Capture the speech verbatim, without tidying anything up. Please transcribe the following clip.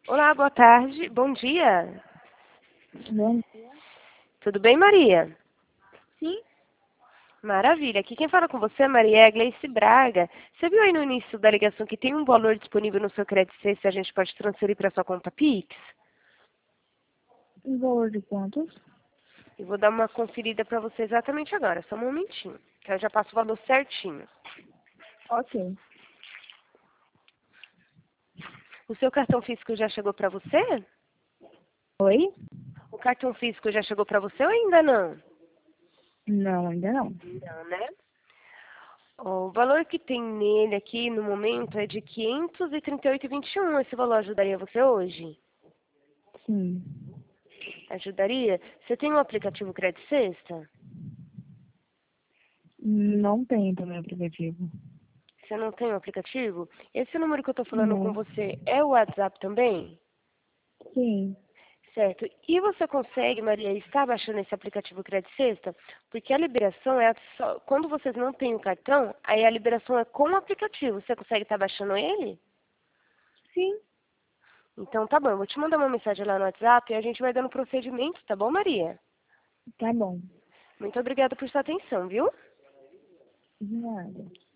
Olá, boa tarde. Bom dia. Bom, Tudo bem, Maria? sim, Maravilha. Aqui quem fala com você é Maria Gleice Braga. Você viu aí no início da ligação que tem um valor disponível no seu crédito C se a gente pode transferir para sua conta Pix? em valor de quantos? Eu vou dar uma conferida para você exatamente agora, só um momentinho, que eu já passo o valor certinho. Ok. O seu cartão físico já chegou para você? Oi? O cartão físico já chegou para você ou ainda não? Não, ainda não. Não, né? Ó, o valor que tem nele aqui no momento é de quinhentos e trinta e oito vírgula vinte e um. Esse valor ajudaria você hoje? Sim. Ajudaria? Você tem um aplicativo Crédito Sexta? Não tem também aplicativo. Você não tem um aplicativo? Esse número que eu estou falando com Não. você é o WhatsApp também? Sim. Certo. E você consegue, Maria, estar baixando esse aplicativo Crédito Sexta? Porque a liberação é só... Quando vocês não têm o cartão, aí a liberação é com o aplicativo. Você consegue estar baixando ele? Sim. Então tá bom, eu vou te mandar uma mensagem lá no WhatsApp e a gente vai dando procedimento, tá bom, Maria? Tá bom. Muito obrigada por sua atenção, viu? De nada.